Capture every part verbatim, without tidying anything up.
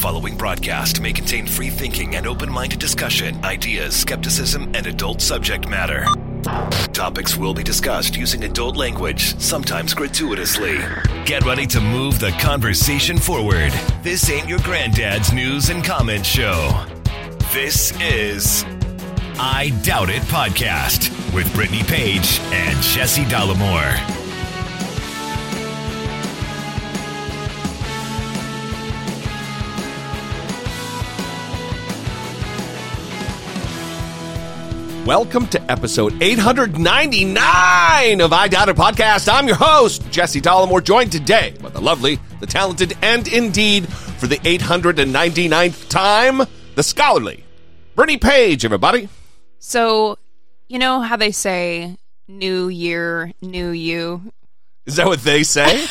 following broadcast may contain free thinking and open-minded discussion, ideas, skepticism, and adult subject matter. Topics will be discussed using adult language, sometimes gratuitously. Get ready to move the conversation forward. This ain't your granddad's news and comment show. This is I Doubt It Podcast with Brittany Page and Jesse Dollamore. Welcome to episode eight ninety-nine of I Doubt It Podcast. I'm your host, Jesse Dollamore, joined today by the lovely, the talented, and indeed, for the eight hundred ninety-ninth time, the scholarly Brittany Page, everybody. So, you know how they say, new year, new you? Is that what they say?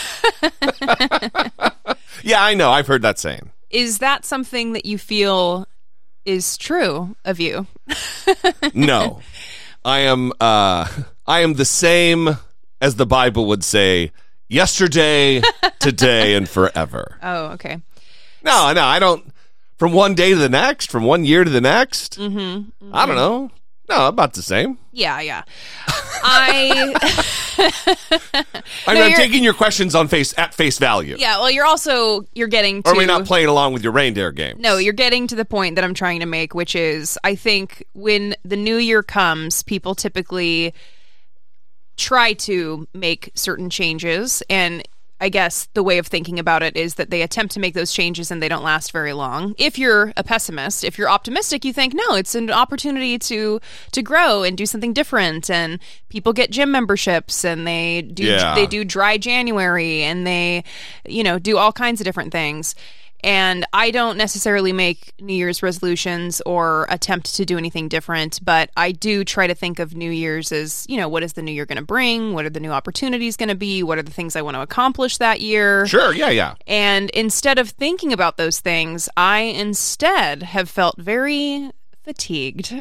Yeah, I know. I've heard that saying. Is that something that you feel is true of you? No. I am uh I am the same as the Bible would say, yesterday, today, and forever. Oh, okay. No, no, I don't. From one day to the next, from one year to the next. Mm-hmm, mm-hmm. I don't know. No, about the same. Yeah, yeah. I I'm, no, I'm taking your questions on face at face value. Yeah, well, you're also you're getting to. Or are we not playing along with your reindeer game? No, you're getting to the point that I'm trying to make, which is I think when the new year comes, people typically try to make certain changes, and I guess the way of thinking about it is that they attempt to make those changes and they don't last very long. If you're a pessimist, if you're optimistic, you think, no, it's an opportunity to to grow and do something different. And people get gym memberships and they do yeah. they do dry January and they, you know, do all kinds of different things. And I don't necessarily make New Year's resolutions or attempt to do anything different, but I do try to think of New Year's as, you know, what is the new year going to bring? What are the new opportunities going to be? What are the things I want to accomplish that year? Sure, yeah, yeah. And instead of thinking about those things, I instead have felt very fatigued.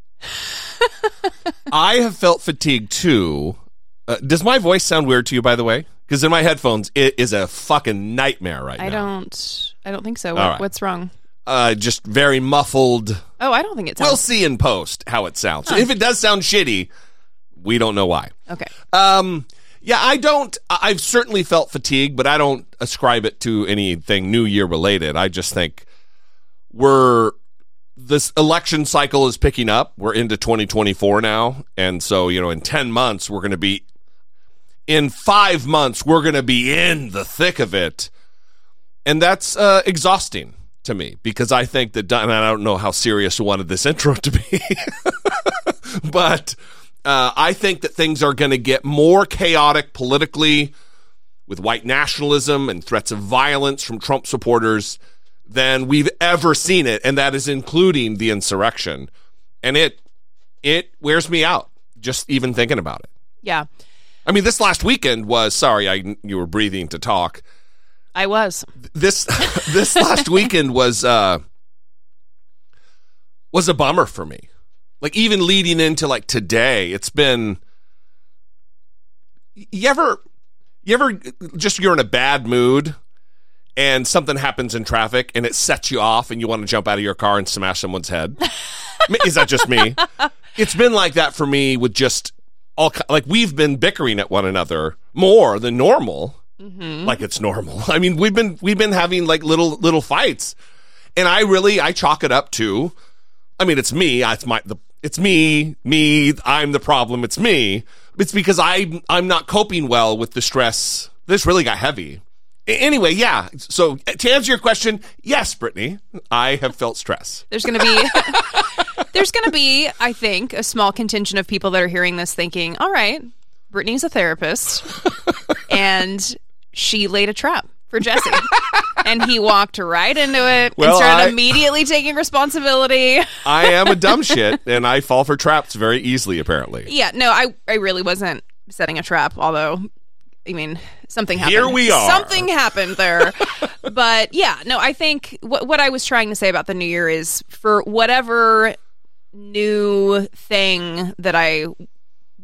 I have felt fatigued too. Uh, does my voice sound weird to you, by the way? Because in my headphones, it is a fucking nightmare right I now. I don't I don't think so. What, right. What's wrong? Uh, just very muffled. Oh, I don't think it sounds... We'll see in post how it sounds. Huh. If it does sound shitty, we don't know why. Okay. Um, yeah, I don't... I've certainly felt fatigue, but I don't ascribe it to anything New Year related. I just think we're... This election cycle is picking up. We're into twenty twenty-four now. And so, you know, in ten months, we're going to be... In five months, we're going to be in the thick of it. And that's uh, exhausting to me because I think that, and I don't know how serious you wanted this intro to be, but uh, I think that things are going to get more chaotic politically with white nationalism and threats of violence from Trump supporters than we've ever seen it. And that is including the insurrection. And it, it wears me out just even thinking about it. Yeah. I mean, this last weekend was, sorry, I you were breathing to talk. I was. This this last weekend was uh, was a bummer for me. Like, even leading into, like, today, it's been... You ever, you ever just, you're in a bad mood, and something happens in traffic, and it sets you off, and you want to jump out of your car and smash someone's head? Is that just me? It's been like that for me with just... All, like, we've been bickering at one another more than normal. Mm-hmm. Like it's normal. I mean, we've been we've been having like little little fights, and I really I chalk it up to, I mean, it's me. It's my the it's me me. I'm the problem. It's me. It's because I I'm not coping well with the stress. This really got heavy. Anyway, yeah. So to answer your question, yes, Brittany, I have felt stress. There's going to be. There's going to be, I think, a small contingent of people that are hearing this thinking, all right, Brittany's a therapist, and she laid a trap for Jesse. And he walked right into it well, and started I, immediately taking responsibility. I am a dumb shit, and I fall for traps very easily, apparently. Yeah, no, I, I really wasn't setting a trap, although, I mean, something happened. Here we are. Something happened there. But, yeah, no, I think what, what I was trying to say about the new year is for whatever... new thing that I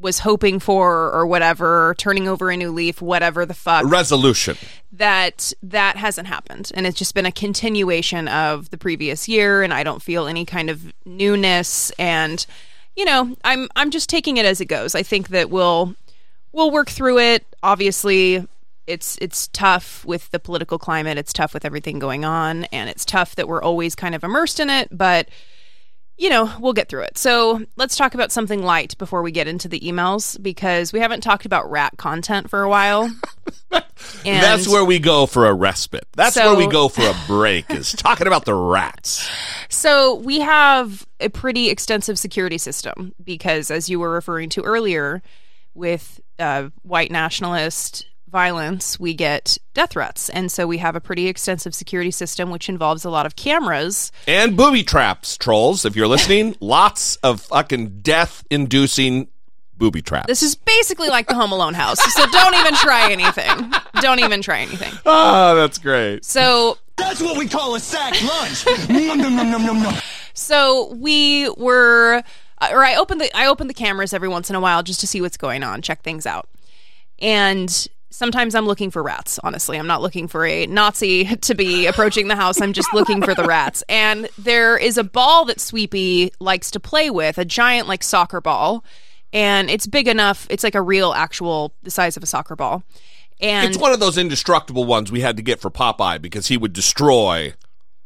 was hoping for or whatever, turning over a new leaf, whatever the fuck. Resolution. That that hasn't happened. And it's just been a continuation of the previous year, and I don't feel any kind of newness. And, you know, I'm I'm just taking it as it goes. I think that we'll we'll work through it. Obviously, it's it's tough with the political climate. It's tough with everything going on, and it's tough that we're always kind of immersed in it, but you know, we'll get through it. So let's talk about something light before we get into the emails, because we haven't talked about rat content for a while. And that's where we go for a respite. That's so, where we go for a break, is talking about the rats. So we have a pretty extensive security system because, as you were referring to earlier, with uh, white nationalist violence, we get death threats. And so we have a pretty extensive security system, which involves a lot of cameras. And booby traps, trolls. If you're listening, lots of fucking death-inducing booby traps. This is basically like the Home Alone house. So don't even try anything. Don't even try anything. Oh, that's great. So that's what we call a sack lunch. Nom, nom, nom, nom, nom, nom. So we were, or I opened the I opened the cameras every once in a while just to see what's going on, check things out. And sometimes I'm looking for rats, honestly. I'm not looking for a Nazi to be approaching the house. I'm just looking for the rats. And there is a ball that Sweepy likes to play with, a giant, like, soccer ball. And it's big enough. It's like a real, actual, the size of a soccer ball. And it's one of those indestructible ones we had to get for Popeye because he would destroy,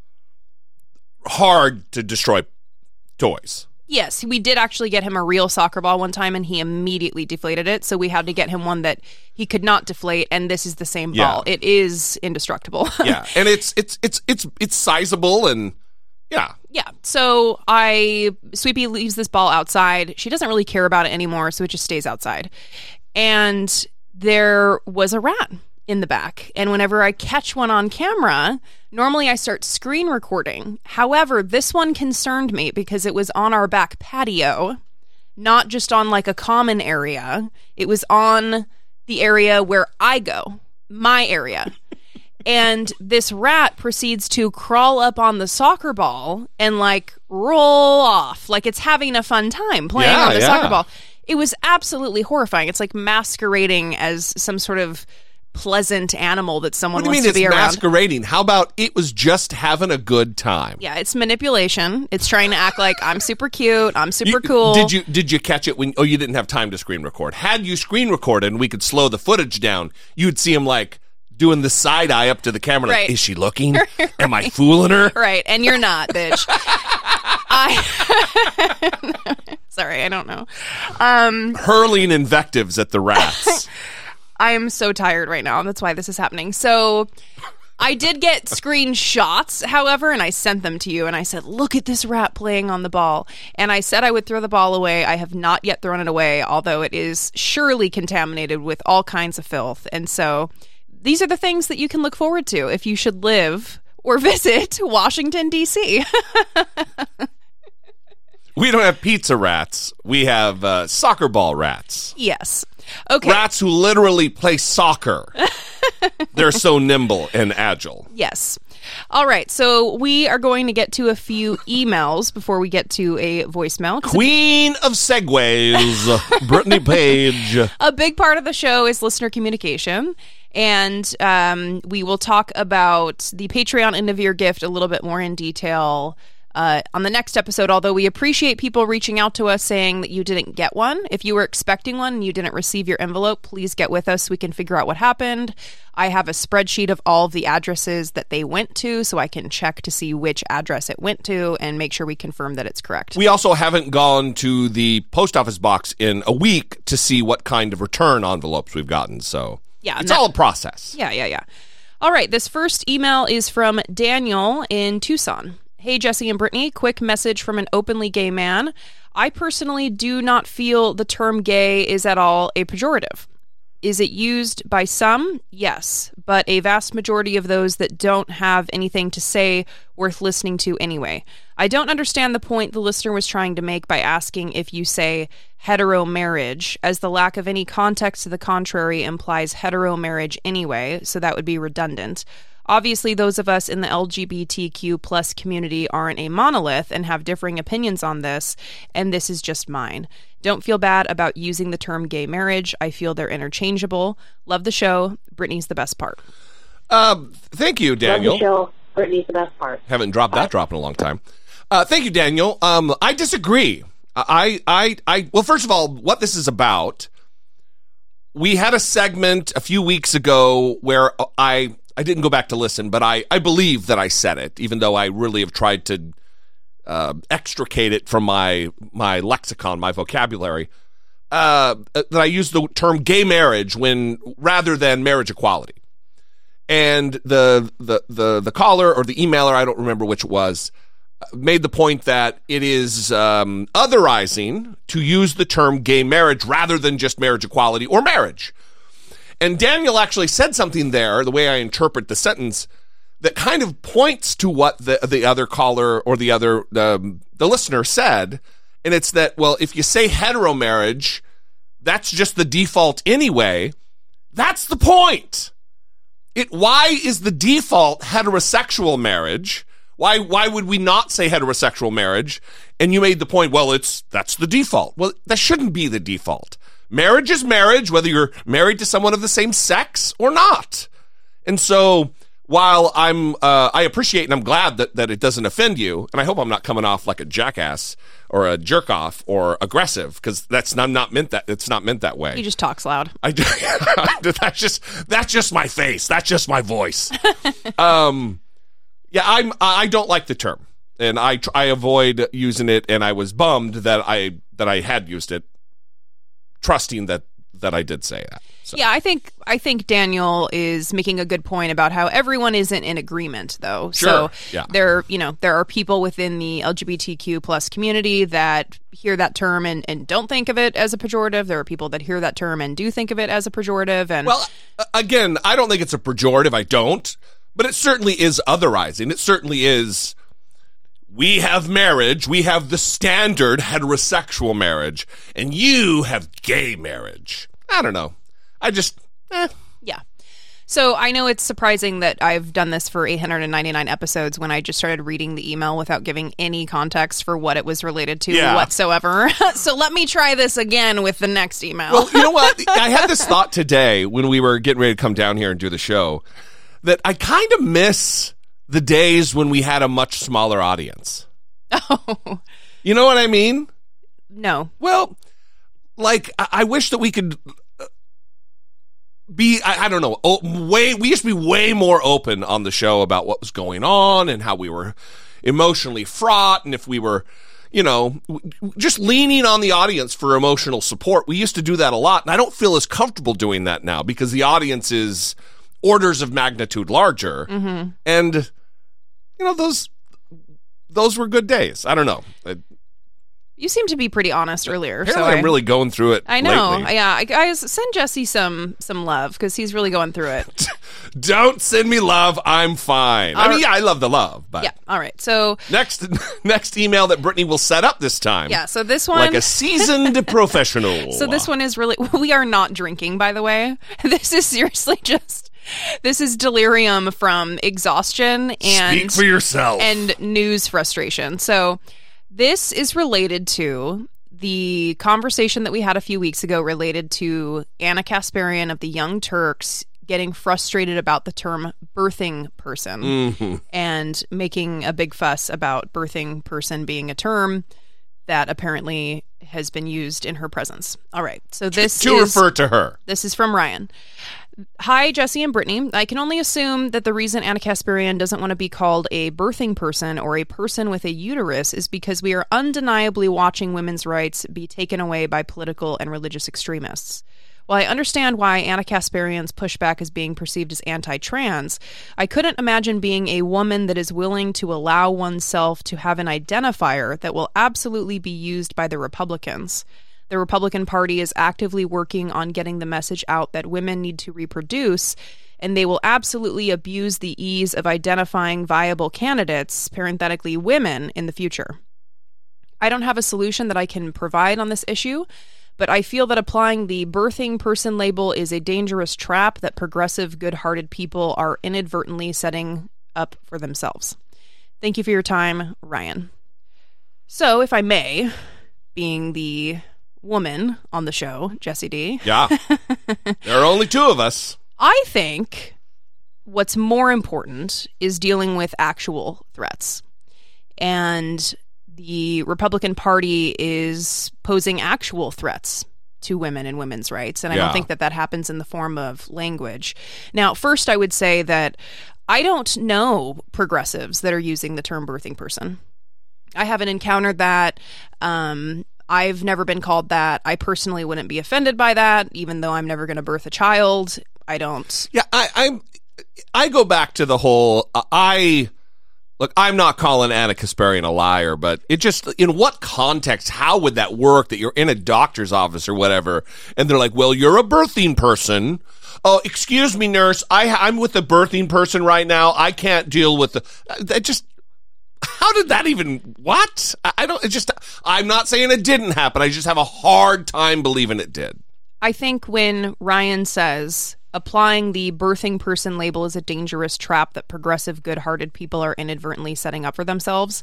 hard to destroy toys. Yes, we did actually get him a real soccer ball one time, and he immediately deflated it. So we had to get him one that he could not deflate, and this is the same Yeah. ball. It is indestructible. Yeah, and it's it's it's it's it's sizable, and yeah. Yeah. So I Sweepy leaves this ball outside. She doesn't really care about it anymore, so it just stays outside. And there was a rat in the back. And whenever I catch one on camera, normally I start screen recording. However, this one concerned me because it was on our back patio, not just on like a common area. It was on the area where I go, my area. And this rat proceeds to crawl up on the soccer ball and like roll off like it's having a fun time playing Yeah, on the yeah. soccer ball. It was absolutely horrifying. It's like masquerading as some sort of pleasant animal that someone What do you wants mean to be it's around. masquerading? How about it was just having a good time? Yeah, it's manipulation. It's trying to act like I'm super cute, I'm super You- cool. Did you did you catch it when? Oh, you didn't have time to screen record. Had you screen recorded and we could slow the footage down, you'd see him like doing the side eye up to the camera. Like, Right. is she looking? Am I fooling her? Right, and you're not, bitch. I Sorry, I don't know. Um, Hurling invectives at the rats. I am so tired right now. That's why this is happening. So I did get screenshots, however, and I sent them to you. And I said, look at this rat playing on the ball. And I said I would throw the ball away. I have not yet thrown it away, although it is surely contaminated with all kinds of filth. And so these are the things that you can look forward to if you should live or visit Washington, D C We don't have pizza rats. We have uh, soccer ball rats. Yes. Okay. Rats who literally play soccer. They're so nimble and agile. Yes. All right. So we are going to get to a few emails before we get to a voicemail. 'Cause Queen of segues, Brittany Page. a big part of the show is listener communication. And um, we will talk about the Patreon end of year gift a little bit more in detail uh, on the next episode, although we appreciate people reaching out to us saying that you didn't get one. If you were expecting one and you didn't receive your envelope, please get with us so we can figure out what happened. I have a spreadsheet of all of the addresses that they went to so I can check to see which address it went to and make sure we confirm that it's correct. We also haven't gone to the post office box in a week to see what kind of return envelopes we've gotten, so Yeah, it's no- all a process. Yeah, yeah, yeah. All right, this first email is from Daniel in Tucson. Hey, Jesse and Brittany, quick message from an openly gay man. I personally do not feel the term gay is at all a pejorative. Is it used by some? Yes, but a vast majority of those that don't have anything to say worth listening to anyway. I don't understand the point the listener was trying to make by asking if you say hetero marriage, as the lack of any context to the contrary implies hetero marriage anyway, so that would be redundant. Obviously, those of us in the L G B T Q plus community aren't a monolith and have differing opinions on this, and this is just mine. Don't feel bad about using the term gay marriage. I feel they're interchangeable. Love the show. Brittany's the best part. Um, thank you, Daniel. Love the show. Brittany's the best part. Haven't dropped that drop in a long time. Uh, thank you, Daniel. Um, I disagree. I, I, I, well, first of all, what this is about, we had a segment a few weeks ago where I, I didn't go back to listen, but I, I believe that I said it, even though I really have tried to uh, extricate it from my, my lexicon, my vocabulary, uh, that I used the term gay marriage when rather than marriage equality. And the, the, the, the caller or the emailer, I don't remember which it was, made the point that it is um, otherizing to use the term gay marriage rather than just marriage equality or marriage. And Daniel actually said something there, the way I interpret the sentence, that kind of points to what the the other caller or the other um, the listener said, and it's that, well, if you say hetero marriage, that's just the default anyway. That's the point. It why is the default heterosexual marriage? Why why would we not say heterosexual marriage? And you made the point, well, it's that's the default. Well, that shouldn't be the default. Marriage is marriage, whether you're married to someone of the same sex or not. And so while I'm uh, I appreciate and I'm glad that, that it doesn't offend you, and I hope I'm not coming off like a jackass or a jerk off or aggressive, because that's not, not meant that it's not meant that way. He just talks loud. I do, that's just that's just my face. That's just my voice. um Yeah, I'm. I don't like the term, and I I avoid using it. And I was bummed that I that I had used it, trusting that that I did say that. So. Yeah, I think I think Daniel is making a good point about how everyone isn't in agreement, though. Sure. So yeah. there, you know, there are people within the L G B T Q plus community that hear that term and, and don't think of it as a pejorative. There are people that hear that term and do think of it as a pejorative. And well, again, I don't think it's a pejorative. I don't. But it certainly is otherizing. It certainly is, we have marriage, we have the standard heterosexual marriage, and you have gay marriage. I don't know. I just, eh. Yeah. So I know it's surprising that I've done this for eight hundred ninety-nine episodes when I just started reading the email without giving any context for what it was related to yeah. whatsoever. So let me try this again with the next email. Well, you know what? I had this thought today when we were getting ready to come down here and do the show, that I kind of miss the days when we had a much smaller audience. Oh. You know what I mean? No. Well, like, I, I wish that we could be, I, I don't know, o- way, we used to be way more open on the show about what was going on and how we were emotionally fraught, and if we were, you know, just leaning on the audience for emotional support. We used to do that a lot, and I don't feel as comfortable doing that now because the audience is orders of magnitude larger. Mm-hmm. And, you know, those those were good days. I don't know. I, You seemed to be pretty honest earlier. apparently so I'm I, really going through it I know. lately. Yeah. I, I send Jesse some some love because he's really going through it. Don't send me love. I'm fine. I All mean, yeah, I love the love. But Yeah. All right. So next next email that Brittany will set up this time. yeah. So this one, Like a seasoned professional. so this one is really. We are not drinking, by the way. This is seriously just. This is delirium from exhaustion and Speak for yourself. and news frustration. So this is related to the conversation that we had a few weeks ago related to Anna Kasparian of the Young Turks getting frustrated about the term birthing person mm-hmm. and making a big fuss about birthing person being a term that apparently has been used in her presence. All right. So this to is refer to her. this is from Ryan. Hi, Jesse and Brittany. I can only assume that the reason Anna Kasparian doesn't want to be called a birthing person or a person with a uterus is because we are undeniably watching women's rights be taken away by political and religious extremists. While I understand why Anna Kasparian's pushback is being perceived as anti-trans, I couldn't imagine being a woman that is willing to allow oneself to have an identifier that will absolutely be used by the Republicans. The Republican Party is actively working on getting the message out that women need to reproduce, and they will absolutely abuse the ease of identifying viable candidates, parenthetically women, in the future. I don't have a solution that I can provide on this issue, but I feel that applying the birthing person label is a dangerous trap that progressive, good-hearted people are inadvertently setting up for themselves. Thank you for your time, Ryan. So, if I may, being the woman on the show, Jessie D. Yeah. There are only two of us. I think what's more important is dealing with actual threats. And the Republican Party is posing actual threats to women and women's rights. And I Yeah. don't think that that happens in the form of language. Now, first, I would say that I don't know progressives that are using the term birthing person. I haven't encountered that. Um, I've never been called that. I personally wouldn't be offended by that, even though I'm never going to birth a child. I don't. Yeah, I, I'm. I go back to the whole. Uh, I look. I'm not calling Anna Kasparian a liar, but it just in what context? How would that work? That you're in a doctor's office or whatever, and they're like, "Well, you're a birthing person." Oh, excuse me, nurse. I, I'm with a birthing person right now. I can't deal with the. That just. How did that even? What? I, I don't. It just. I'm not saying it didn't happen. I just have a hard time believing it did. I think when Ryan says applying the birthing person label is a dangerous trap that progressive, good-hearted people are inadvertently setting up for themselves,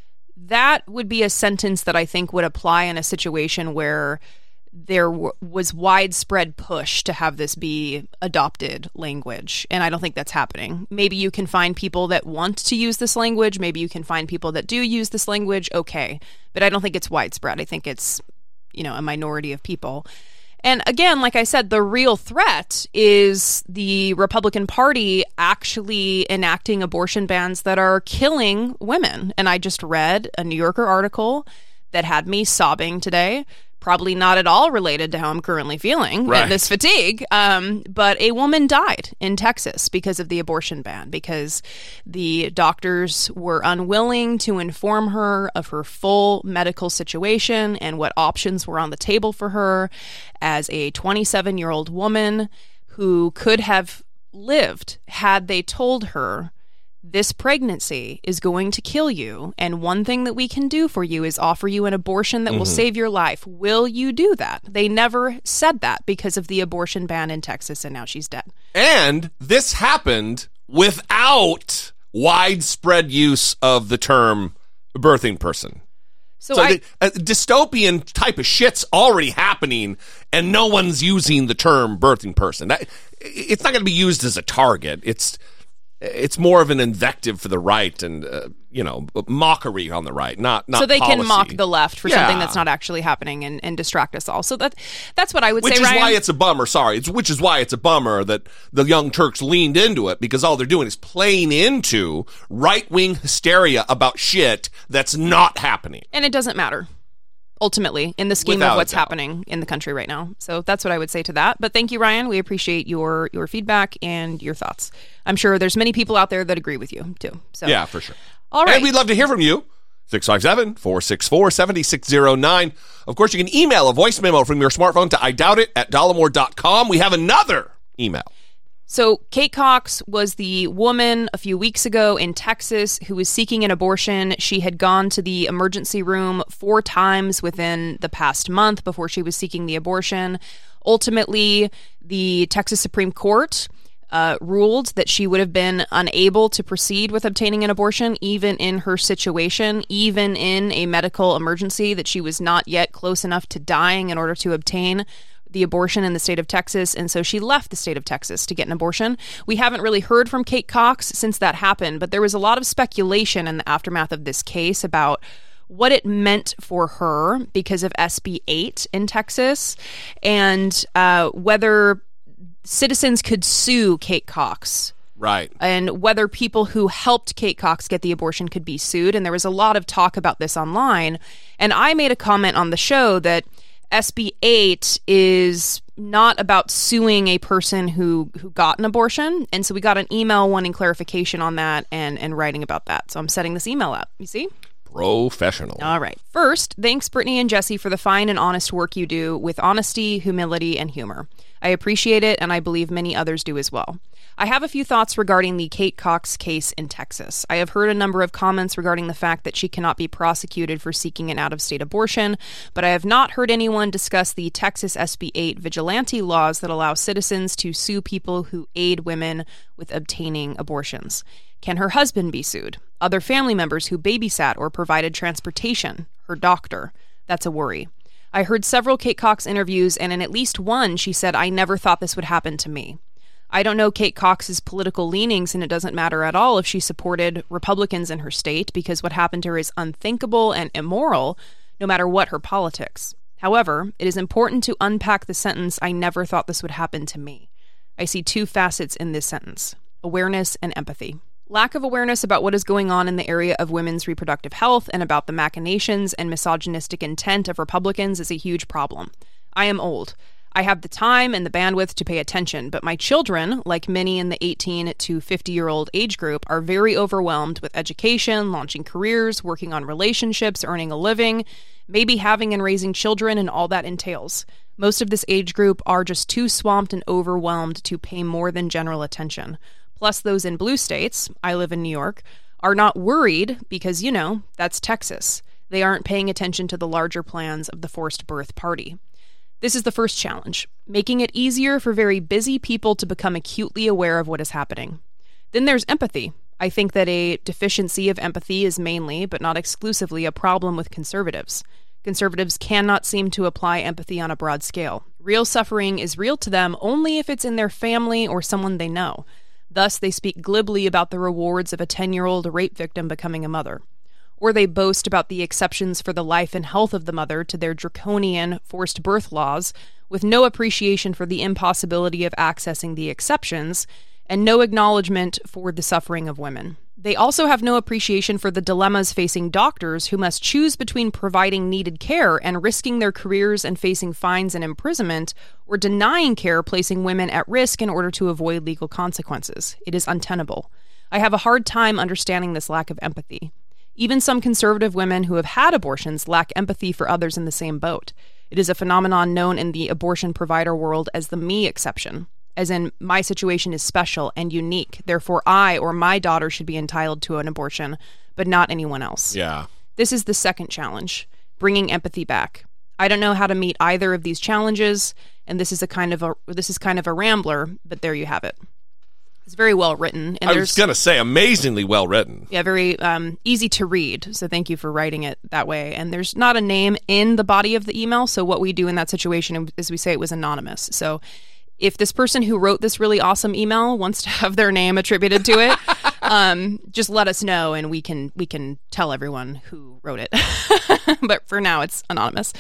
that would be a sentence that I think would apply in a situation where there w- was widespread push to have this be adopted language. And I don't think that's happening. Maybe you can find people that want to use this language. Maybe you can find people that do use this language. Okay. But I don't think it's widespread. I think it's, you know, a minority of people. And again, like I said, the real threat is the Republican Party actually enacting abortion bans that are killing women. And I just read a New Yorker article that had me sobbing today. Probably not at all related to how I'm currently feeling, Right. this fatigue. Um, but a woman died in Texas because of the abortion ban, because the doctors were unwilling to inform her of her full medical situation and what options were on the table for her as a twenty-seven-year-old woman who could have lived had they told her, this pregnancy is going to kill you, and one thing that we can do for you is offer you an abortion that will save your life. Will you do that? They never said that because of the abortion ban in Texas, and now she's dead. And this happened without widespread use of the term birthing person. So, So I, the, a dystopian type of shit's already happening, and no one's using the term birthing person. That, it's not going to be used as a target. It's it's more of an invective for the right and, uh, you know, mockery on the right, not not so they policy. can mock the left for Yeah. something that's not actually happening and, and distract us all. So that that's what I would Which say, is Ryan. why it's a bummer, sorry. It's, which is why it's a bummer that the Young Turks leaned into it, because all they're doing is playing into right-wing hysteria about shit that's not happening. And it doesn't matter, ultimately, in the scheme Without of a what's doubt. happening in the country right now. So that's what I would say to that. But thank you, Ryan. We appreciate your your feedback and your thoughts. I'm sure there's many people out there that agree with you, too. So Yeah, for sure. All right. And we'd love to hear from you. six five seven, four six four, seven six zero nine. Of course, you can email a voice memo from your smartphone to I doubt it at dollamore dot com. We have another email. So Kate Cox was the woman a few weeks ago in Texas who was seeking an abortion. She had gone to the emergency room four times within the past month before she was seeking the abortion. Ultimately, the Texas Supreme Court uh, ruled that she would have been unable to proceed with obtaining an abortion, even in her situation, even in a medical emergency, that she was not yet close enough to dying in order to obtain the abortion in the state of Texas, and so she left the state of Texas to get an abortion. We haven't really heard from Kate Cox since that happened, but there was a lot of speculation in the aftermath of this case about what it meant for her because of S B eight in Texas, and uh, whether citizens could sue Kate Cox. Right. And whether people who helped Kate Cox get the abortion could be sued. And there was a lot of talk about this online. And I made a comment on the show that S B eight is not about suing a person who, who got an abortion. And so we got an email wanting clarification on that and, and writing about that. So I'm setting this email up. You see? Professional. All right. First, thanks Brittany and Jesse for the fine and honest work you do with honesty, humility, and humor. I appreciate it, and I believe many others do as well. I have a few thoughts regarding the Kate Cox case in Texas. I have heard a number of comments regarding the fact that she cannot be prosecuted for seeking an out-of-state abortion, but I have not heard anyone discuss the Texas S B eight vigilante laws that allow citizens to sue people who aid women with obtaining abortions. Can her husband be sued? Other family members who babysat or provided transportation? Her doctor? That's a worry. I heard several Kate Cox interviews, and in at least one, she said, "I never thought this would happen to me." I don't know Kate Cox's political leanings, and it doesn't matter at all if she supported Republicans in her state, because what happened to her is unthinkable and immoral, no matter what her politics. However, it is important to unpack the sentence, "I never thought this would happen to me." I see two facets in this sentence: awareness and empathy. Lack of awareness about what is going on in the area of women's reproductive health and about the machinations and misogynistic intent of Republicans is a huge problem. I am old. I have the time and the bandwidth to pay attention, but my children, like many in the eighteen to fifty-year-old age group, are very overwhelmed with education, launching careers, working on relationships, earning a living, maybe having and raising children, and all that entails. Most of this age group are just too swamped and overwhelmed to pay more than general attention. Plus, those in blue states, I live in New York, are not worried because, you know, that's Texas. They aren't paying attention to the larger plans of the forced birth party. This is the first challenge, making it easier for very busy people to become acutely aware of what is happening. Then there's empathy. I think that a deficiency of empathy is mainly, but not exclusively, a problem with conservatives. Conservatives cannot seem to apply empathy on a broad scale. Real suffering is real to them only if it's in their family or someone they know. Thus, they speak glibly about the rewards of a ten-year-old rape victim becoming a mother. Or they boast about the exceptions for the life and health of the mother to their draconian forced birth laws, with no appreciation for the impossibility of accessing the exceptions, and no acknowledgement for the suffering of women. They also have no appreciation for the dilemmas facing doctors who must choose between providing needed care and risking their careers and facing fines and imprisonment, or denying care, placing women at risk in order to avoid legal consequences. It is untenable. I have a hard time understanding this lack of empathy. Even some conservative women who have had abortions lack empathy for others in the same boat. It is a phenomenon known in the abortion provider world as the me exception. As in, my situation is special and unique, therefore I or my daughter should be entitled to an abortion, but not anyone else. Yeah. This is the second challenge, bringing empathy back. I don't know how to meet either of these challenges, and this is a kind of a this is kind of a rambler, but there you have it. It's very well written. And I was going to say, amazingly well written. Yeah, very um, easy to read, so thank you for writing it that way. And there's not a name in the body of the email, so what we do in that situation is we say it was anonymous. So if this person who wrote this really awesome email wants to have their name attributed to it, um, just let us know and we can we can tell everyone who wrote it. But for now, it's anonymous.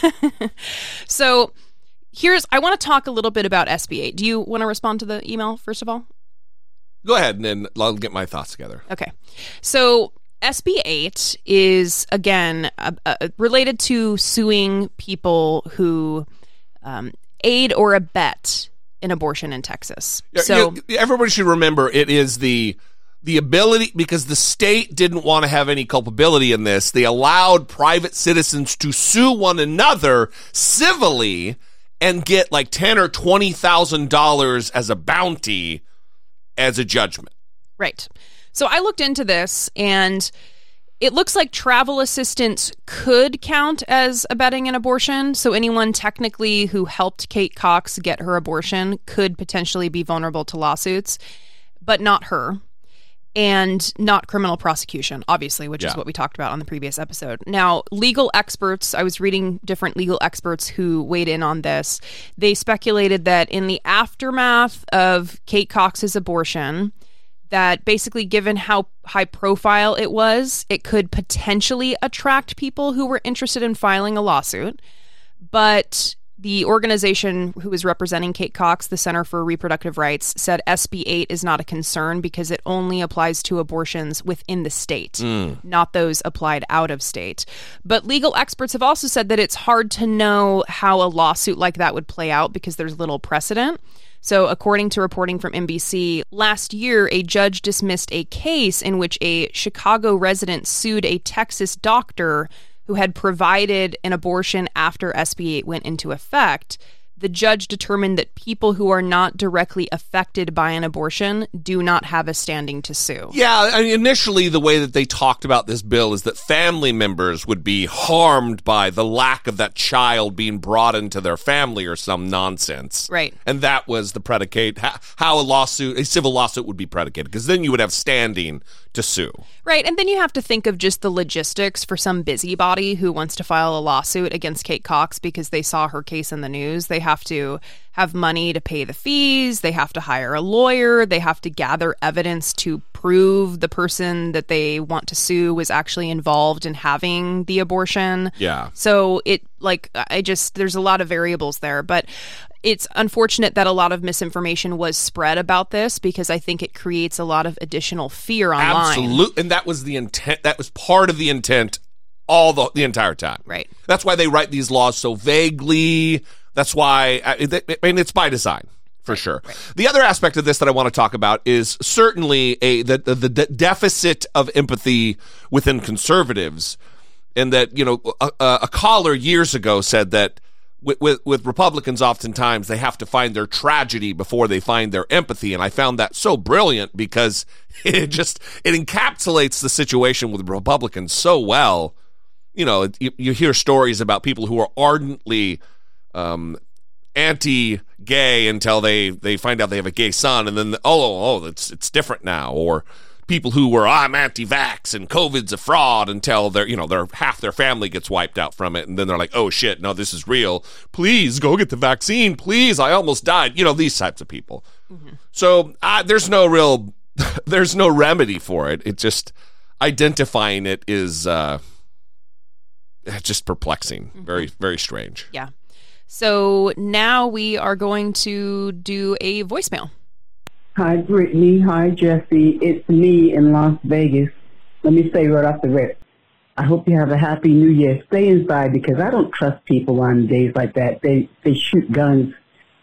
So here's, I want to talk a little bit about S B eight. Do you want to respond to the email, first of all? Go ahead, and then I'll get my thoughts together. Okay. So S B eight is, again, uh, uh, related to suing people who um, aid or abet an abortion in Texas. So you, everybody should remember it is the the ability, because the state didn't want to have any culpability in this. They allowed private citizens to sue one another civilly and get like ten or twenty thousand dollars as a bounty as a judgment. Right. So I looked into this, and it looks like travel assistance could count as abetting an abortion. So anyone technically who helped Kate Cox get her abortion could potentially be vulnerable to lawsuits, but not her. And not criminal prosecution, obviously, which yeah. is what we talked about on the previous episode. Now, legal experts, I was reading different legal experts who weighed in on this. They speculated that in the aftermath of Kate Cox's abortion, that basically given how high profile it was, it could potentially attract people who were interested in filing a lawsuit. But the organization who was representing Kate Cox, the Center for Reproductive Rights, said S B eight is not a concern because it only applies to abortions within the state, mm. not those applied out of state. But legal experts have also said that it's hard to know how a lawsuit like that would play out because there's little precedent. So according to reporting from N B C, last year, a judge dismissed a case in which a Chicago resident sued a Texas doctor who had provided an abortion after S B eight went into effect. The judge determined that people who are not directly affected by an abortion do not have a standing to sue. Yeah, I mean, initially the way that they talked about this bill is that family members would be harmed by the lack of that child being brought into their family or some nonsense. Right. And that was the predicate, how a lawsuit, a civil lawsuit would be predicated, because then you would have standing to sue. Right, and then you have to think of just the logistics for some busybody who wants to file a lawsuit against Kate Cox because they saw her case in the news. They have to have money to pay the fees. They have to hire a lawyer. They have to gather evidence to prove the person that they want to sue was actually involved in having the abortion. Yeah. So it, like, I just, there's a lot of variables there, but it's unfortunate that a lot of misinformation was spread about this because I think it creates a lot of additional fear online. Absolutely. And that was the intent. That was part of the intent all the, the entire time. Right. That's why they write these laws so vaguely. That's why, I mean, it's by design, for sure. Right. The other aspect of this that I want to talk about is certainly a the, the, the deficit of empathy within conservatives. And that, you know, a, a caller years ago said that with, with, with Republicans, oftentimes they have to find their tragedy before they find their empathy. And I found that so brilliant because it just, it encapsulates the situation with Republicans so well. You know, you, you hear stories about people who are ardently um, anti-gay until they, they find out they have a gay son, and then, the, oh, oh, it's it's different now. Or people who were, I'm anti-vax and COVID's a fraud until they're, you know, their half their family gets wiped out from it, and then they're like, oh shit, no, this is real. Please go get the vaccine. Please, I almost died. You know, these types of people. Mm-hmm. So uh, there's no real, there's no remedy for it. It just identifying it is uh, just perplexing. Mm-hmm. Very, very strange. Yeah. So now we are going to do a voicemail. Hi, Brittany. Hi, Jesse. It's me in Las Vegas. Let me say right off the rip, I hope you have a happy new year. Stay inside because I don't trust people on days like that. They they shoot guns.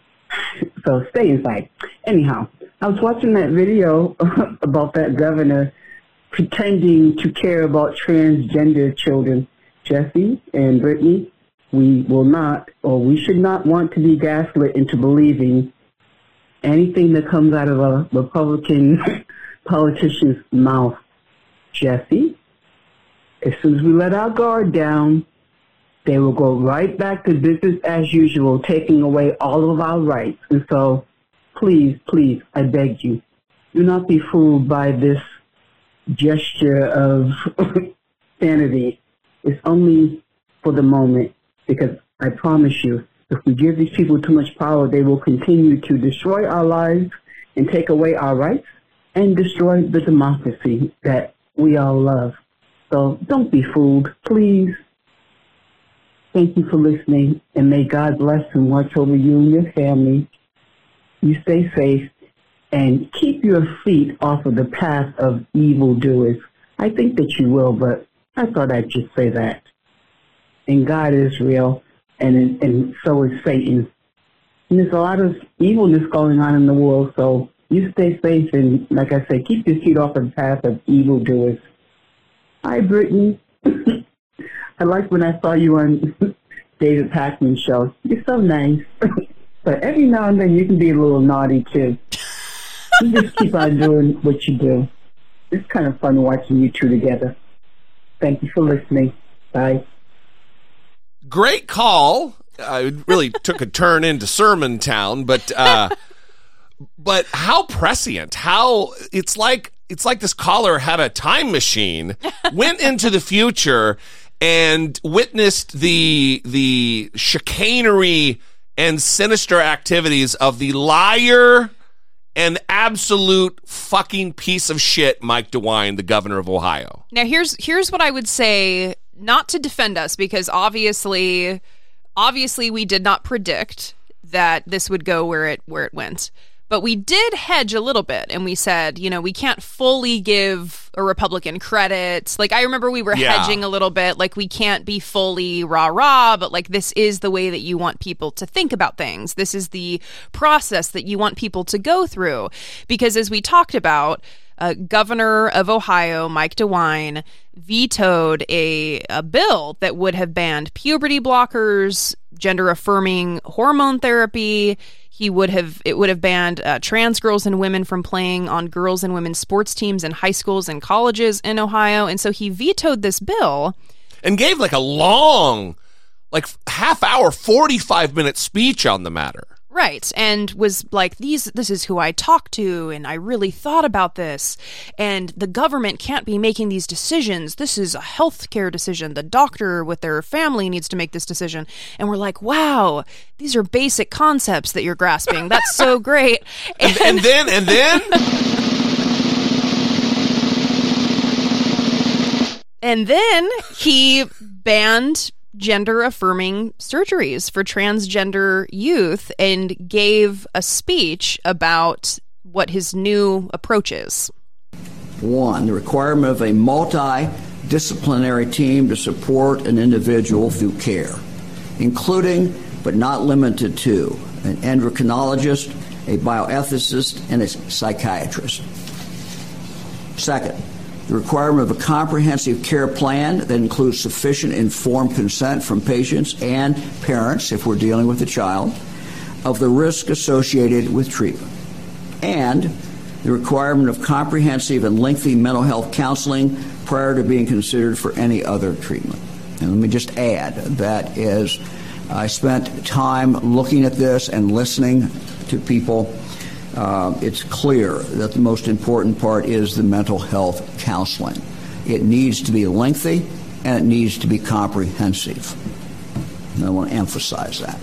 So stay inside. Anyhow, I was watching that video about that governor pretending to care about transgender children. Jesse and Brittany, we will not, or we should not want to be gaslit into believing anything that comes out of a Republican politician's mouth. Jesse, as soon as we let our guard down, they will go right back to business as usual, taking away all of our rights. And so, please, please, I beg you, do not be fooled by this gesture of sanity. It's only for the moment, because I promise you, if we give these people too much power, they will continue to destroy our lives and take away our rights and destroy the democracy that we all love. So don't be fooled, please. Thank you for listening, and may God bless and watch over you and your family. You stay safe, and keep your feet off of the path of evildoers. I think that you will, but I thought I'd just say that. And God is real, and and so is Satan. And there's a lot of evilness going on in the world, so you stay safe, and like I said, keep your feet off the path of evildoers. Hi, Brittany. I liked when I saw you on David Pakman's show. You're so nice. But every now and then you can be a little naughty, too. You just keep on doing what you do. It's kind of fun watching you two together. Thank you for listening. Bye. Great call. Uh, it really took a turn into Sermon Town, but uh, but how prescient. How it's like it's like this caller had a time machine, went into the future, and witnessed the the chicanery and sinister activities of the liar and absolute fucking piece of shit Mike DeWine, the governor of Ohio. Now, here's here's what I would say, not to defend us, because obviously, obviously we did not predict that this would go where it where it went. But we did hedge a little bit, and we said, you know, we can't fully give a Republican credit. Like, I remember we were Yeah. hedging a little bit, like, we can't be fully rah-rah, but, like, this is the way that you want people to think about things. This is the process that you want people to go through. Because as we talked about, uh, Governor of Ohio, Mike DeWine, vetoed a, a bill that would have banned puberty blockers, gender-affirming hormone therapy. He would have, it would have banned uh, trans girls and women from playing on girls and women's sports teams in high schools and colleges in Ohio. And so he vetoed this bill. And gave like a long, like half hour, forty-five minute speech on the matter. Right. And was like, these, this is who I talked to, and I really thought about this. And the government can't be making these decisions. This is a healthcare decision. The doctor with their family needs to make this decision. And we're like, wow, these are basic concepts that you're grasping. That's so great. And, and then, and then... And then he banned gender-affirming surgeries for transgender youth and gave a speech about what his new approach is. One, the requirement of a multidisciplinary team to support an individual through care, including but not limited to an endocrinologist, a bioethicist, and a psychiatrist. Second, the requirement of a comprehensive care plan that includes sufficient informed consent from patients and parents, if we're dealing with a child, of the risk associated with treatment. And the requirement of comprehensive and lengthy mental health counseling prior to being considered for any other treatment. And let me just add that as I spent time looking at this and listening to people, Uh, it's clear that the most important part is the mental health counseling. It needs to be lengthy and it needs to be comprehensive. And I want to emphasize that.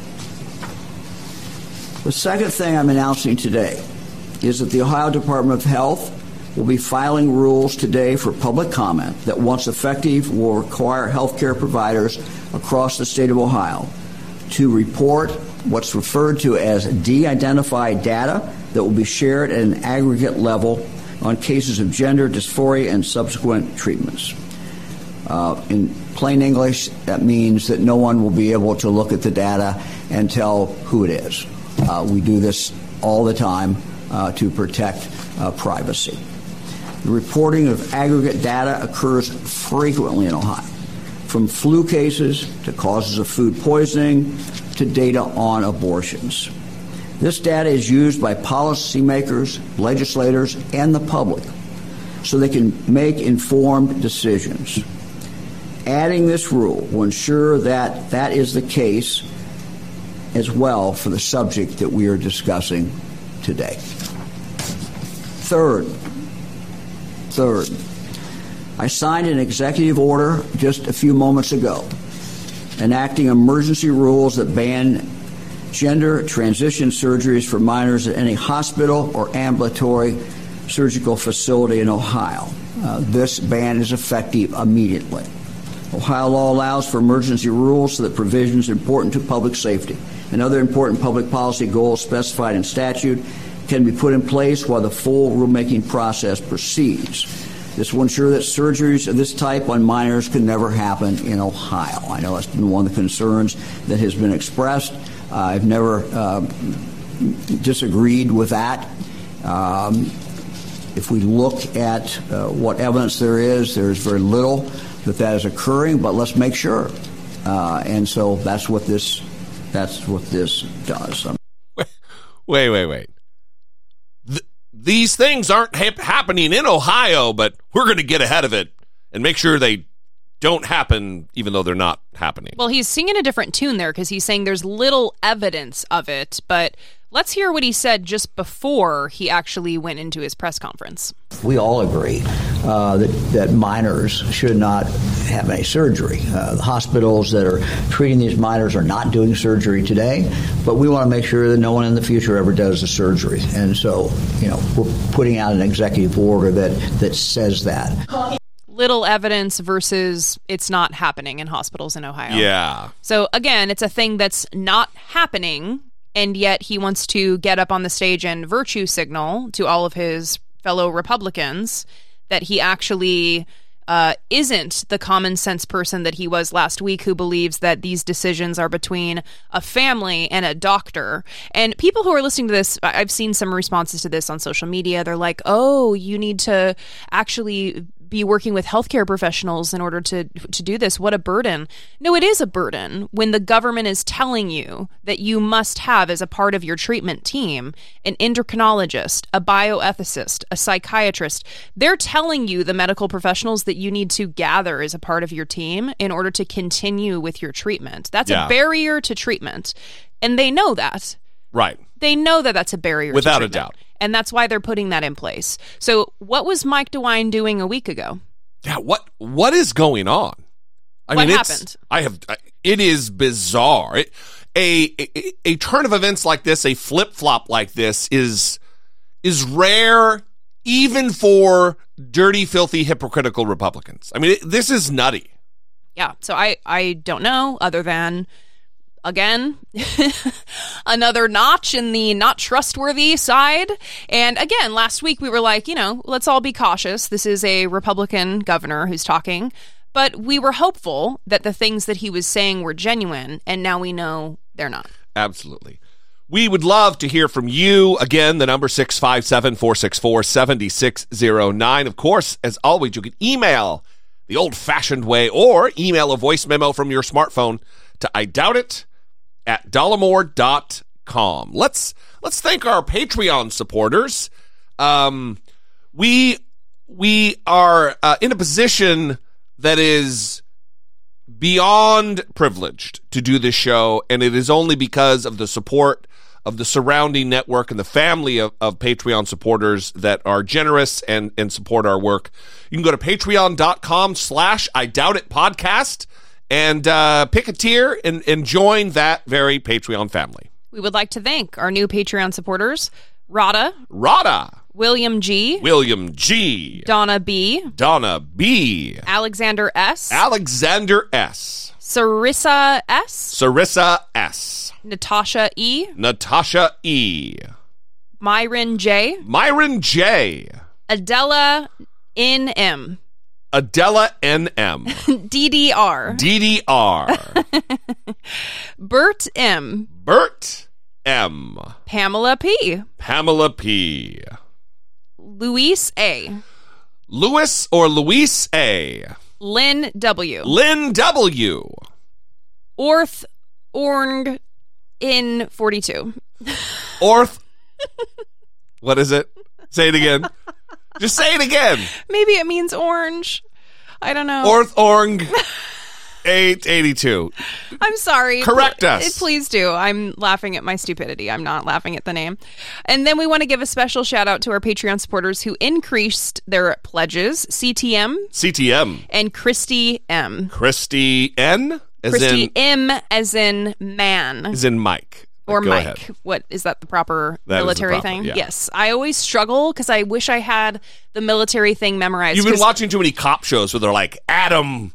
The second thing I'm announcing today is that the Ohio Department of Health will be filing rules today for public comment that, once effective, will require healthcare providers across the state of Ohio to report what's referred to as de-identified data that will be shared at an aggregate level on cases of gender dysphoria and subsequent treatments. Uh, in plain English, that means that no one will be able to look at the data and tell who it is. Uh, we do this all the time uh, to protect uh, privacy. The reporting of aggregate data occurs frequently in Ohio, from flu cases to causes of food poisoning to data on abortions. This data is used by policymakers, legislators, and the public so they can make informed decisions. Adding this rule will ensure that that is the case as well for the subject that we are discussing today. Third, third, I signed an executive order just a few moments ago enacting emergency rules that ban gender transition surgeries for minors at any hospital or ambulatory surgical facility in Ohio. Uh, this ban is effective immediately. Ohio law allows for emergency rules so that provisions important to public safety and other important public policy goals specified in statute can be put in place while the full rulemaking process proceeds. This will ensure that surgeries of this type on minors can never happen in Ohio. I know that's been one of the concerns that has been expressed. Uh, I've never uh, disagreed with that. Um, if we look at uh, what evidence there is, there's very little that that is occurring, but let's make sure. Uh, and so that's what this that's what this does. Um, Wait, wait, wait. Th- these things aren't ha- happening in Ohio, but we're going to get ahead of it and make sure they don't happen, even though they're not happening. Well, he's singing a different tune there because he's saying there's little evidence of it, but let's hear what he said just before he actually went into his press conference. We all agree uh, that, that minors should not have any surgery. Uh, the hospitals that are treating these minors are not doing surgery today, but we want to make sure that no one in the future ever does the surgery. And so, you know, we're putting out an executive order that, that says that. Little evidence versus it's not happening in hospitals in Ohio. Yeah. So again, it's a thing that's not happening, and yet he wants to get up on the stage and virtue signal to all of his fellow Republicans that he actually uh, isn't the common sense person that he was last week, who believes that these decisions are between a family and a doctor. And people who are listening to this, I've seen some responses to this on social media. They're like, oh, you need to actually be working with healthcare professionals in order to to do this. What a burden. No, it is a burden when the government is telling you that you must have as a part of your treatment team an endocrinologist, a bioethicist, a psychiatrist. They're telling you, the medical professionals, that you need to gather as a part of your team in order to continue with your treatment. That's yeah. a barrier to treatment. And they know that. Right. They know that that's a barrier Without to treatment. a doubt. And that's why they're putting that in place. So what was Mike DeWine doing a week ago? Yeah, what what is going on? I what mean, happened? It's, I have. It is bizarre. It, a, a a turn of events like this, a flip flop like this, is is rare, even for dirty, filthy, hypocritical Republicans. I mean, it, this is nutty. Yeah. So I I don't know, other than, again, another notch in the not trustworthy side. And again, last week we were like, you know, let's all be cautious. This is a Republican governor who's talking. But we were hopeful that the things that he was saying were genuine, and now we know they're not. Absolutely. We would love to hear from you. Again, the number six five seven, four six four, seven six zero nine. Of course, as always, you can email the old-fashioned way or email a voice memo from your smartphone to I doubt it at dollemore dot com. Let's let's thank our Patreon supporters. Um, we we are uh, in a position that is beyond privileged to do this show, and it is only because of the support of the surrounding network and the family of, of Patreon supporters that are generous and, and support our work. You can go to patreon dot com slash I doubt it podcast and uh, pick a tier and, and join that very Patreon family. We would like to thank our new Patreon supporters, Rada. Rada. William G. William G. Donna B. Donna B. Alexander S. Alexander S. Sarissa S. Sarissa S. Natasha E. Natasha E. Myron J. Myron J. Adela N M. Adela N M. D D R. D D R. Bert M. Bert M. Pamela P. Pamela P. Luis A. Louis or Luis A. Lynn W. Lynn W. Orth Orng in forty-two. Orth. What is it? Say it again. Just say it again. Maybe it means orange. I don't know. Orth Orng eight eighty-two. I'm sorry. Correct P- us. Please do. I'm laughing at my stupidity. I'm not laughing at the name. And then we want to give a special shout out to our Patreon supporters who increased their pledges. C T M. C T M. And Christy M. Christy N. As Christy in, M as in man. As in Mike. Or Go Mike. Ahead. What is that, the proper that military the proper, thing? Yeah. Yes. I always struggle because I wish I had the military thing memorized. You've been watching too many cop shows where they're like, Adam,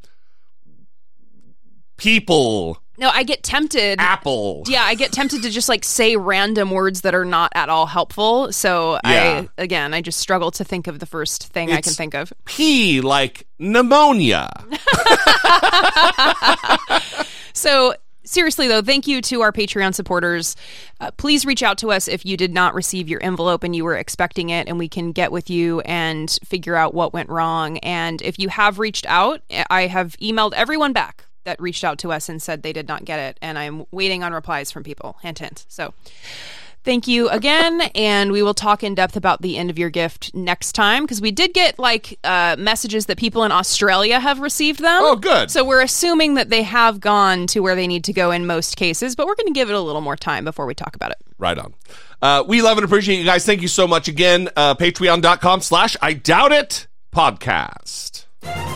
people. No, I get tempted. Apple. Yeah, I get tempted to just like say random words that are not at all helpful. So Yeah. I, again, I just struggle to think of the first thing I It's can think of. P like pneumonia. So seriously, though, thank you to our Patreon supporters. Uh, please reach out to us if you did not receive your envelope and you were expecting it, and we can get with you and figure out what went wrong. And if you have reached out, I have emailed everyone back that reached out to us and said they did not get it, and I'm waiting on replies from people. Hint, hint. So thank you again, and we will talk in depth about the end of your gift next time, because we did get like uh, messages that people in Australia have received them. Oh, good. So we're assuming that they have gone to where they need to go in most cases, but we're going to give it a little more time before we talk about it. Right on. Uh, we love and appreciate you guys. Thank you so much again. Uh, Patreon dot com slash I doubt it podcast.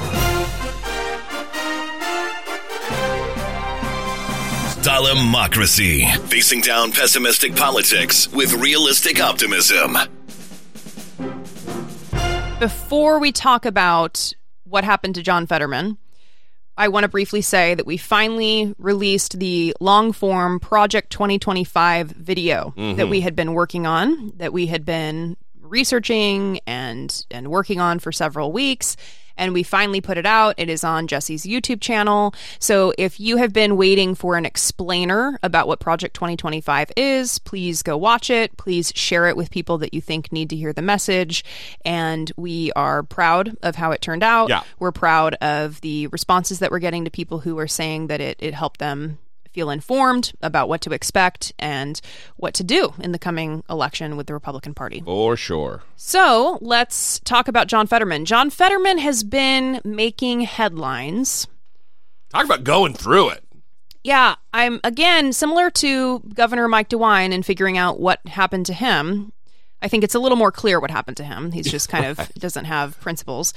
Dollemocracy. Facing down pessimistic politics with realistic optimism. Before we talk about what happened to John Fetterman, I want to briefly say that we finally released the long-form Project twenty twenty-five video mm-hmm. that we had been working on, that we had been researching and and working on for several weeks. And we finally put it out. It is on Jesse's YouTube channel. So if you have been waiting for an explainer about what Project twenty twenty-five is, please go watch it. Please share it with people that you think need to hear the message. And we are proud of how it turned out. Yeah. We're proud of the responses that we're getting to people who are saying that it, it helped them feel informed about what to expect and what to do in the coming election with the Republican Party. For sure. So let's talk about John Fetterman. John Fetterman has been making headlines. Talk about going through it. Yeah, I'm, again, similar to Governor Mike DeWine in figuring out what happened to him. I think it's a little more clear what happened to him. He's just kind of doesn't have principles.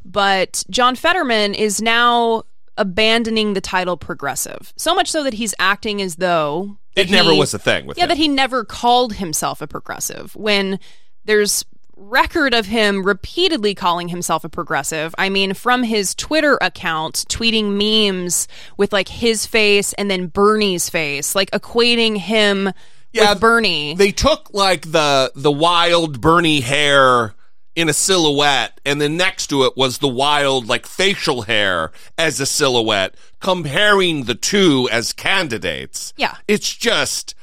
But John Fetterman is now abandoning the title progressive, so much so that he's acting as though it never he, was a thing with yeah him. that he never called himself a progressive, when there's record of him repeatedly calling himself a progressive. I mean, from his Twitter account, tweeting memes with like his face and then Bernie's face, like equating him yeah, with Bernie. They took like the the wild Bernie hair in a silhouette, and then next to it was the wild, like, facial hair as a silhouette, comparing the two as candidates. Yeah. It's just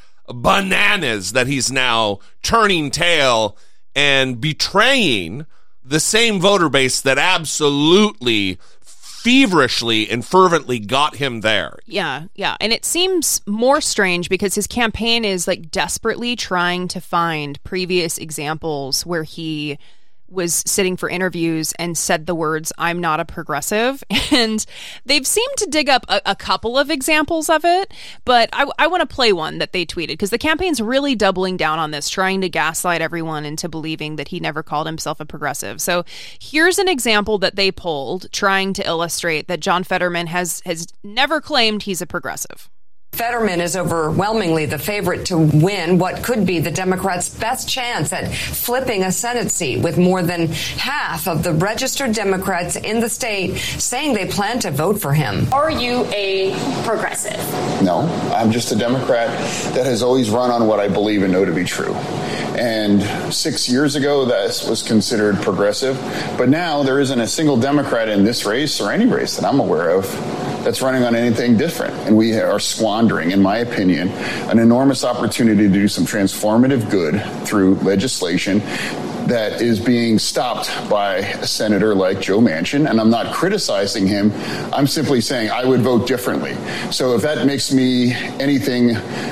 bananas that he's now turning tail and betraying the same voter base that absolutely, feverishly and fervently got him there. Yeah, yeah. And it seems more strange because his campaign is, like, desperately trying to find previous examples where he was sitting for interviews and said the words, "I'm not a progressive." And they've seemed to dig up a, a couple of examples of it, but I, I want to play one that they tweeted because the campaign's really doubling down on this, trying to gaslight everyone into believing that he never called himself a progressive. So here's an example that they pulled trying to illustrate that John Fetterman has, has never claimed he's a progressive. Fetterman is overwhelmingly the favorite to win what could be the Democrats' best chance at flipping a Senate seat, with more than half of the registered Democrats in the state saying they plan to vote for him. Are you a progressive? No, I'm just a Democrat that has always run on what I believe and know to be true. And six years ago, that was considered progressive. But now there isn't a single Democrat in this race or any race that I'm aware of that's running on anything different. And we are squandering, in my opinion, an enormous opportunity to do some transformative good through legislation that is being stopped by a senator like Joe Manchin. And I'm not criticizing him. I'm simply saying I would vote differently. So if that makes me anything,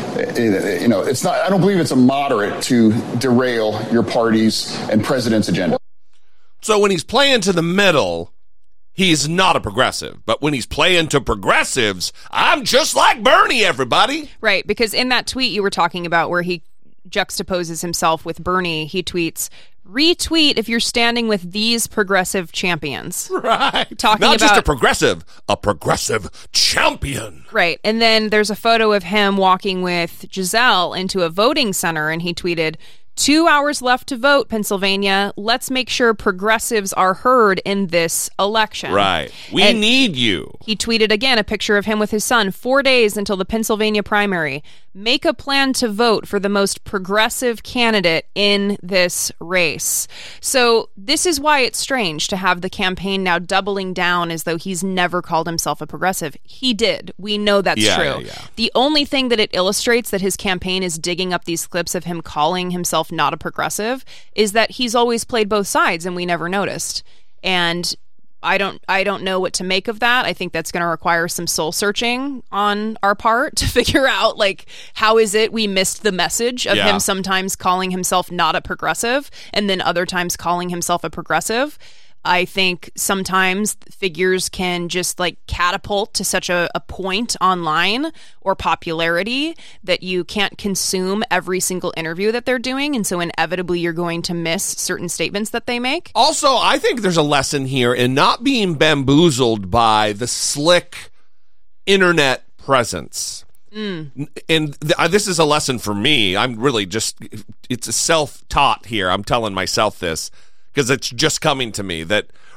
you know, it's not, I don't believe it's a moderate to derail your party's and president's agenda. So when he's playing to the middle, he's not a progressive. But when he's playing to progressives, I'm just like Bernie, everybody. Right, because in that tweet you were talking about where he juxtaposes himself with Bernie, he tweets, "Retweet if you're standing with these progressive champions." Right. Talking Not about, just a progressive, a progressive champion. Right. And then there's a photo of him walking with Giselle into a voting center, and he tweeted, "Two hours left to vote, Pennsylvania. Let's make sure progressives are heard in this election." Right. We and need you. He tweeted again a picture of him with his son, four days until the Pennsylvania primary. "Make a plan to vote for the most progressive candidate in this race." So this is why it's strange to have the campaign now doubling down as though he's never called himself a progressive. He did. We know that's yeah, true. Yeah, yeah. The only thing that it illustrates that his campaign is digging up these clips of him calling himself not a progressive is that he's always played both sides and we never noticed. And I don't I don't know what to make of that. I think that's going to require some soul searching on our part to figure out, like, how is it we missed the message of yeah. him sometimes calling himself not a progressive and then other times calling himself a progressive. I think sometimes figures can just like catapult to such a, a point online or popularity that you can't consume every single interview that they're doing. And so inevitably you're going to miss certain statements that they make. Also, I think there's a lesson here in not being bamboozled by the slick internet presence. Mm. And th- this is a lesson for me. I'm really just, it's a self-taught here. I'm telling myself this, because it's just coming to me that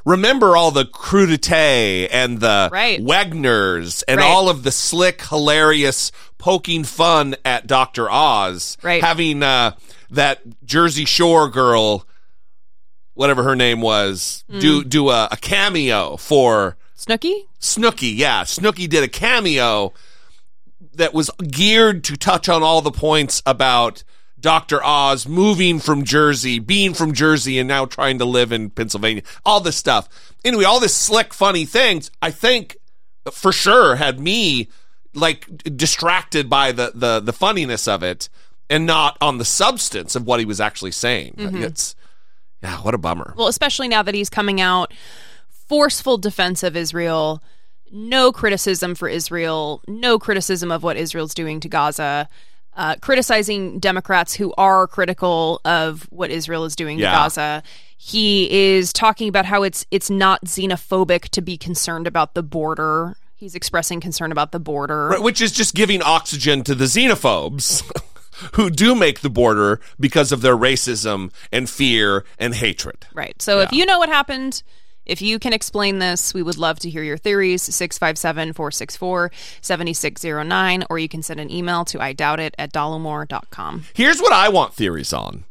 remember all the crudité and the right. Wegners and right. all of the slick, hilarious, poking fun at Doctor Oz. Right. Having uh, that Jersey Shore girl, whatever her name was, mm. do do a, a cameo for Snooki? Snooki, yeah. Snooki did a cameo that was geared to touch on all the points about Doctor Oz moving from Jersey, being from Jersey, and now trying to live in Pennsylvania. All this stuff. Anyway, all this slick, funny things, I think, for sure, had me, like, distracted by the, the, the funniness of it and not on the substance of what he was actually saying. Mm-hmm. It's, yeah, what a bummer. Well, especially now that he's coming out, forceful defense of Israel, no criticism for Israel, no criticism of what Israel's doing to Gaza, uh, criticizing Democrats who are critical of what Israel is doing yeah. to Gaza. He is talking about how it's it's not xenophobic to be concerned about the border. He's expressing concern about the border. Right, which is just giving oxygen to the xenophobes who do make the border because of their racism and fear and hatred. Right. So yeah. if you know what happened, if you can explain this, we would love to hear your theories. six five seven, four six four, seven six zero nine, or you can send an email to I doubt it at dollemore dot com. Here's what I want theories on.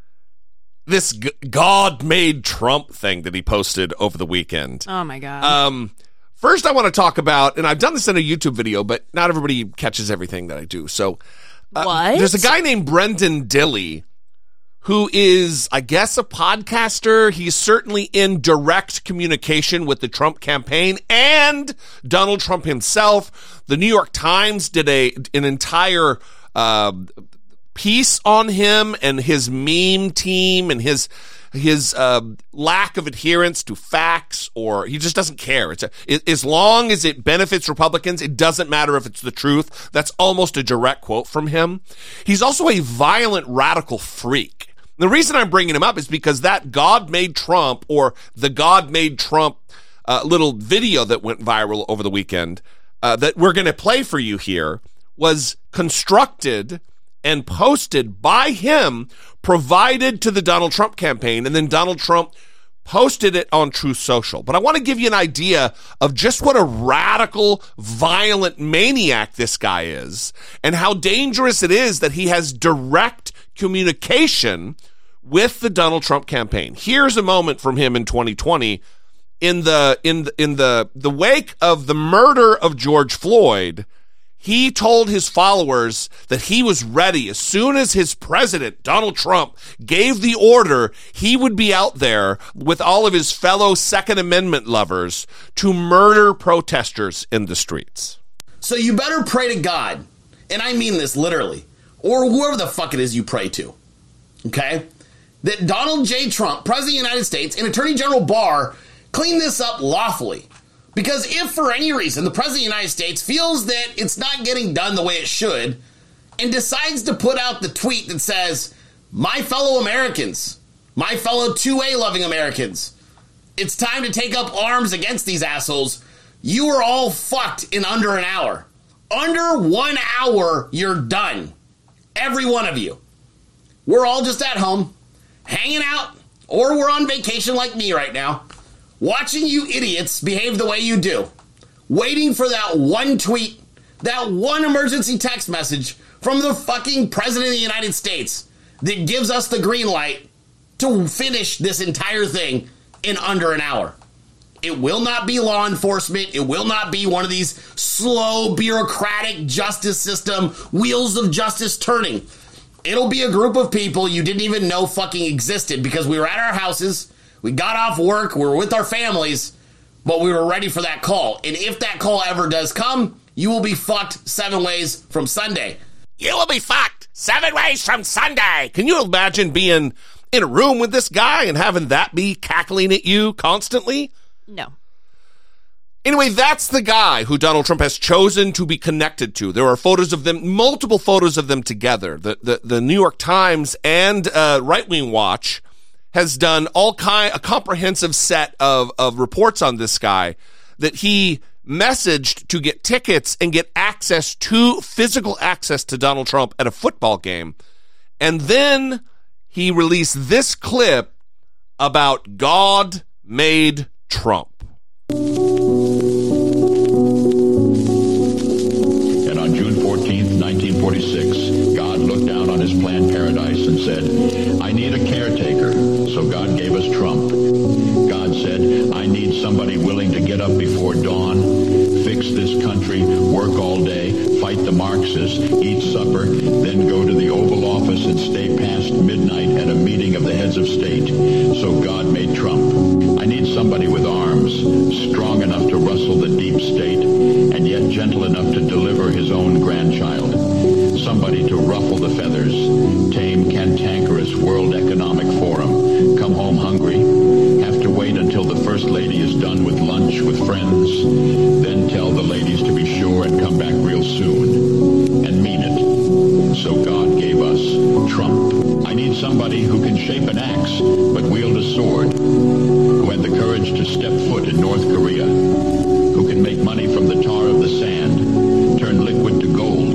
This g- God-made Trump thing that he posted over the weekend. Oh, my God. Um, first, I want to talk about, and I've done this in a YouTube video, but not everybody catches everything that I do. So uh, what? There's a guy named Brendan Dilley who is, I guess, a podcaster. He's certainly in direct communication with the Trump campaign and Donald Trump himself. The New York Times did a an entire uh, piece on him and his meme team and his his uh, lack of adherence to facts, or he just doesn't care. It's a, it, as long as it benefits Republicans, it doesn't matter if it's the truth. That's almost a direct quote from him. He's also a violent radical freak. The reason I'm bringing him up is because that God made Trump, or the God made Trump uh, little video that went viral over the weekend uh, that we're going to play for you here was constructed and posted by him, provided to the Donald Trump campaign, and then Donald Trump posted it on Truth Social. But I want to give you an idea of just what a radical, violent maniac this guy is, and how dangerous it is that he has direct communication with the Donald Trump campaign. Here's a moment from him in twenty twenty in the in the, in the the wake of the murder of George Floyd. He told his followers that he was ready. As soon as his president, Donald Trump, gave the order, he would be out there with all of his fellow Second Amendment lovers to murder protesters in the streets. So you better pray to God, and I mean this literally, or whoever the fuck it is you pray to, okay, that Donald J. Trump, President of the United States, and Attorney General Barr clean this up lawfully. Because if for any reason the President of the United States feels that it's not getting done the way it should and decides to put out the tweet that says, my fellow Americans, my fellow two A loving Americans, it's time to take up arms against these assholes, you are all fucked in under an hour. Under one hour, you're done. Every one of you. We're all just at home, hanging out, or we're on vacation like me right now, watching you idiots behave the way you do, waiting for that one tweet, that one emergency text message from the fucking President of the United States that gives us the green light to finish this entire thing in under an hour. It will not be law enforcement. It will not be one of these slow, bureaucratic justice system wheels of justice turning. It'll be a group of people you didn't even know fucking existed because we were at our houses, we got off work, we were with our families, but we were ready for that call. And if that call ever does come, you will be fucked seven ways from Sunday. You will be fucked seven ways from Sunday. Can you imagine being in a room with this guy and having that be cackling at you constantly? No. Anyway, that's the guy who Donald Trump has chosen to be connected to. There are photos of them, multiple photos of them together. The the, the New York Times and uh, Right Wing Watch has done all kind, a comprehensive set of, of reports on this guy that he messaged to get tickets and get access to, physical access to Donald Trump at a football game. And then he released this clip about God made Trump. And on June fourteenth, nineteen forty-six, God looked down on his planned paradise and said, I need a caretaker. So God gave us Trump. God said, I need somebody willing to get up before dawn, fix this country, work all day, fight the Marxists, eat supper, then go to the Oval Office and stay past midnight at a meeting of the heads of state. So God made Trump. I need somebody with arms, strong enough to rustle the deep state, and yet gentle enough to deliver his own grandchild. Somebody to ruffle the feathers, tame cantankerous World Economic Forum, come home hungry, have to wait until the First Lady is done with lunch with friends, then tell the ladies to be sure and come back real soon, and mean it. So God gave us Trump. I need somebody who can shape an axe but wield a sword, who had the courage to step foot in North Korea, who can make money from the tar of the sand, turn liquid to gold,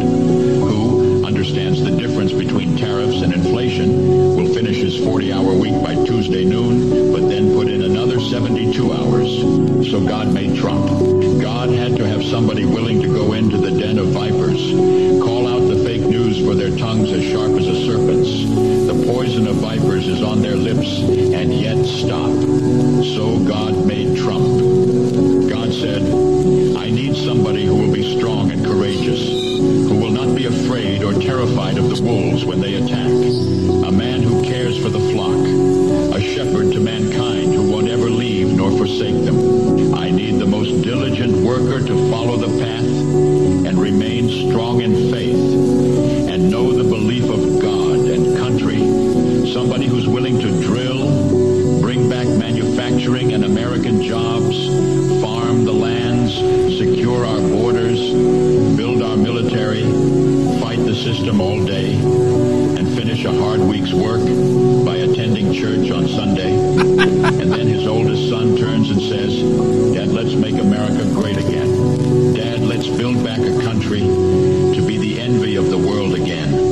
who understands the difference between tariffs and inflation, will finish his forty-hour week by Tuesday noon, but then put in another seventy-two hours. So God made Trump. God had to have somebody willing to go into the den of vipers, call out the fake news for their tongues as sharp as a serpent's. The poison of vipers is on their lips, and yet stop. So God made Trump. God said, I need somebody who will be strong and courageous, who will not be afraid or terrified of the wolves when they attack, a man who cares for the flock, a shepherd to mankind who won't ever leave nor forsake them. I need the most diligent worker to follow the path and remain strong in faith and know the belief of God and country, somebody who's willing to drill, bring back manufacturing and American jobs, farm the lands, secure our borders, build our military, fight the system all day, and finish a hard week's work by attending church on Sunday. And then his oldest son turns and says, Dad, let's make America great again. Dad, let's build back a country to be the envy of the world again.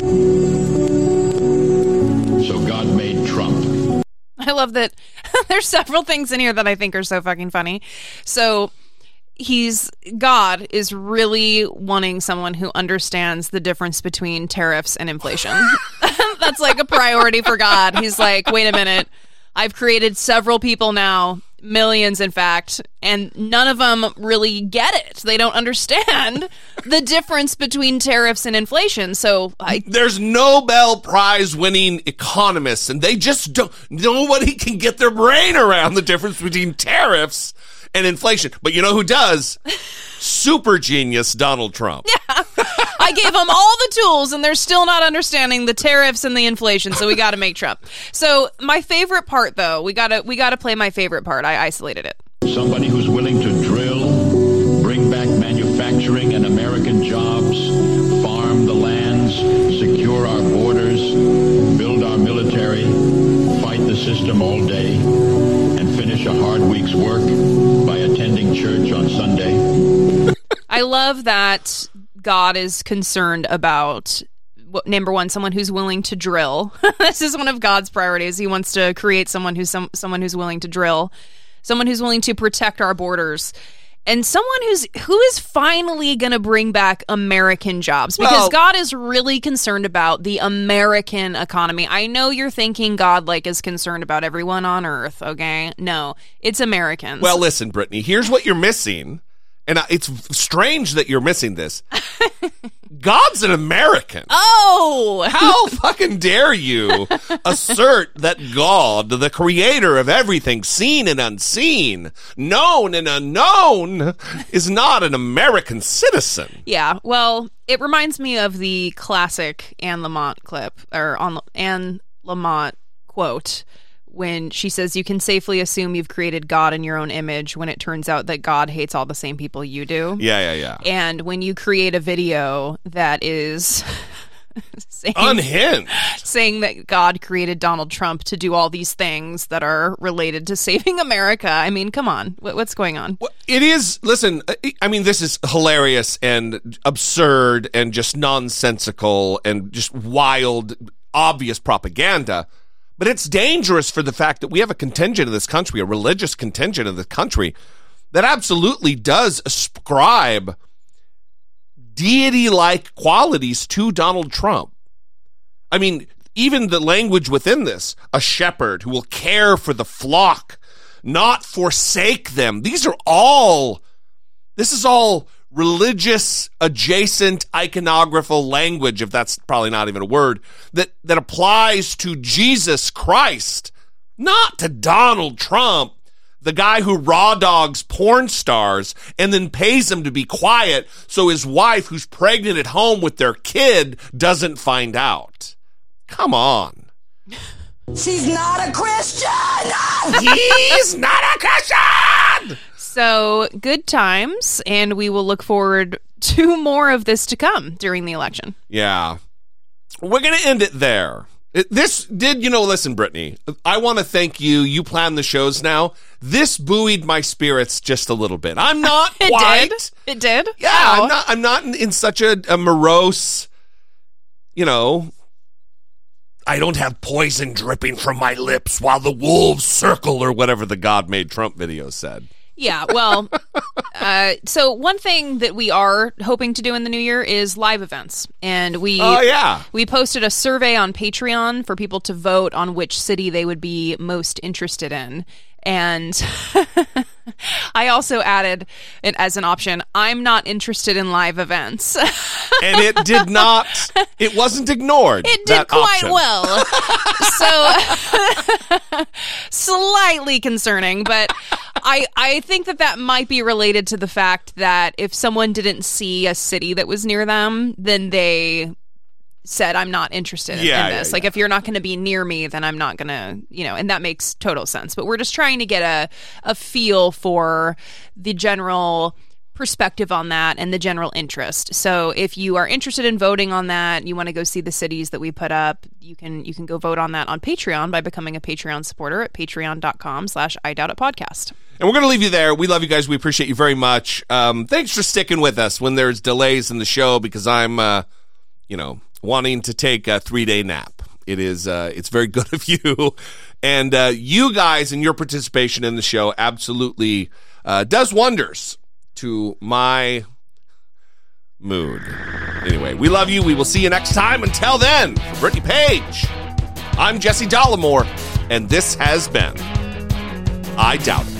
So God made Trump. I love that there's several things in here that I think are so fucking funny. So he's God is really wanting someone who understands the difference between tariffs and inflation. That's like a priority for God. He's like, wait a minute. I've created several people now, millions in fact, and none of them really get it. They don't understand the difference between tariffs and inflation. So I, there's Nobel Prize winning economists, and they just don't, nobody can get their brain around the difference between tariffs and inflation. But you know who does? Super genius Donald Trump. Yeah. I gave them all the tools, and they're still not understanding the tariffs and the inflation, so we got to make Trump. So my favorite part, though, we got to we got to play my favorite part. I isolated it. Somebody who's willing to drill, bring back manufacturing and American jobs, farm the lands, secure our borders, build our military, fight the system all day, and finish a hard week's work by attending church on Sunday. I love that God is concerned about, number one, someone who's willing to drill. This is one of God's priorities. He wants to create someone who's some, someone who's willing to drill, someone who's willing to protect our borders, and someone who's who is finally going to bring back American jobs, because well, God is really concerned about the American economy. I know you're thinking God like is concerned about everyone on Earth. Okay, no, it's Americans. Well, listen, Brittany, here's what you're missing. And it's strange that you're missing this. God's an American. Oh! How fucking dare you assert that God, the creator of everything seen and unseen, known and unknown, is not an American citizen? Yeah, well, it reminds me of the classic Anne Lamott clip, or Anne Lamott quote, when she says, you can safely assume you've created God in your own image, when it turns out that God hates all the same people you do. Yeah, yeah, yeah. And when you create a video that is saying, unhinged, saying that God created Donald Trump to do all these things that are related to saving America. I mean, come on. What's going on? Well, it is, listen, I mean, this is hilarious and absurd and just nonsensical and just wild, obvious propaganda. But it's dangerous for the fact that we have a contingent in this country, a religious contingent in the country, that absolutely does ascribe deity-like qualities to Donald Trump. I mean, even the language within this, a shepherd who will care for the flock, not forsake them. These are all, this is all religious adjacent iconographical language, if that's probably not even a word, that, that applies to Jesus Christ, not to Donald Trump, the guy who raw dogs porn stars and then pays them to be quiet so his wife, who's pregnant at home with their kid, doesn't find out. Come on. She's not a Christian! He's not a Christian! So, good times, and we will look forward to more of this to come during the election. Yeah. We're going to end it there. It, this did, you know, listen, Brittany, I want to thank you. You plan the shows now. This buoyed my spirits just a little bit. I'm not it quite. Did. It did? Yeah, How? I'm not, I'm not in, in such a, a morose, you know, I don't have poison dripping from my lips while the wolves circle, or whatever the God Made Trump video said. Yeah, well, uh, so one thing that we are hoping to do in the new year is live events. And we oh, yeah. we posted a survey on Patreon for people to vote on which city they would be most interested in. And I also added it as an option, I'm not interested in live events. And it did not, it wasn't ignored. It did quite option. well. So, slightly concerning, but I, I think that that might be related to the fact that if someone didn't see a city that was near them, then they said, I'm not interested in, yeah, in this. Yeah, like, yeah. if you're not going to be near me, then I'm not going to, you know, and that makes total sense. But we're just trying to get a, a feel for the general perspective on that and the general interest. So if you are interested in voting on that, you want to go see the cities that we put up, you can you can go vote on that on Patreon by becoming a Patreon supporter at patreon.com slash I doubt it podcast. And we're going to leave you there. We love you guys. We appreciate you very much. Um, thanks for sticking with us when there's delays in the show, because I'm, uh, you know, wanting to take a three-day nap. It is, uh, it's very good of you. And uh, you guys and your participation in the show absolutely uh, does wonders to my mood. Anyway, we love you. We will see you next time. Until then, for Brittany Page, I'm Jesse Dollemore, and this has been I Doubt It.